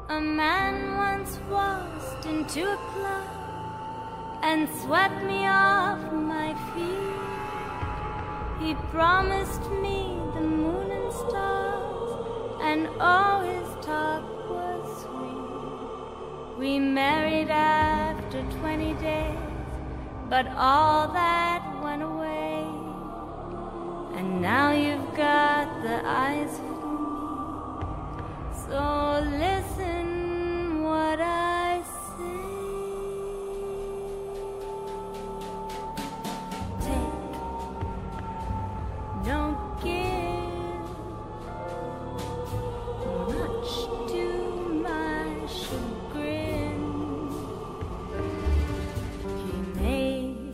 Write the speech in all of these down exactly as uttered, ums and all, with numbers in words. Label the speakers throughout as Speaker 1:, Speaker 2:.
Speaker 1: A man once waltzed into a club and swept me off my feet. He promised me the moon and stars, and all his talk was sweet. We married after twenty days, but all that went away. And now you've got the eyes for me, so listen what I say. Take, don't give much to my chagrin. He made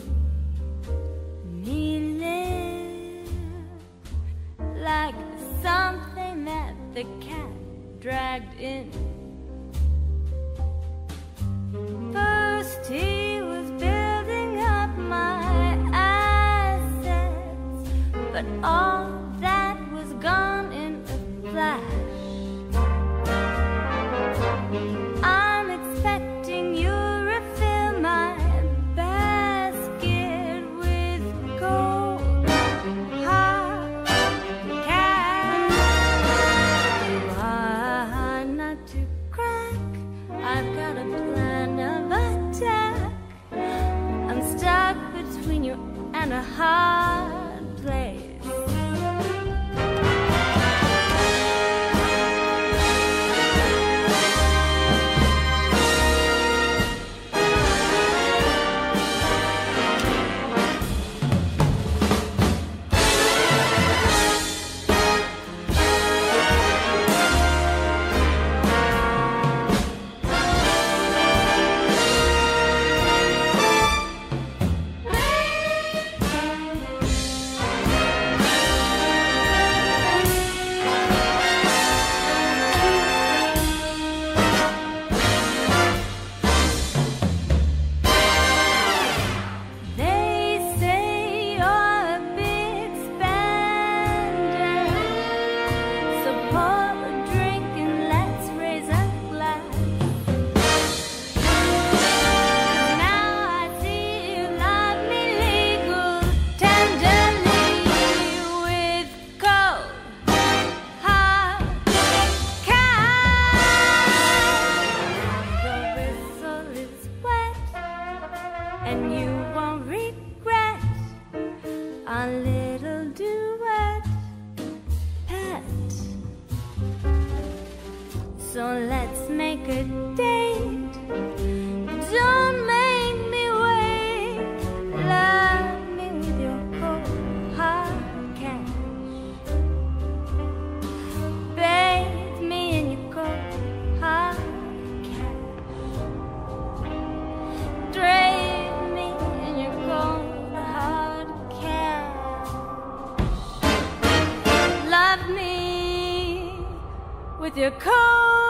Speaker 1: me live like something that the cat dragged in. First he was building up my assets, but all that was gone in a flash. I'm expecting you to refill my basket with gold, hard cash. You are not to crack, I've got a plan of attack. I'm stuck between you and a hard place. And you won't regret a little duet, pet. So let's make a date. Don't make me wait. Love me with your cold hard cash. Bathe me in your cold hard cash. Drape with your cold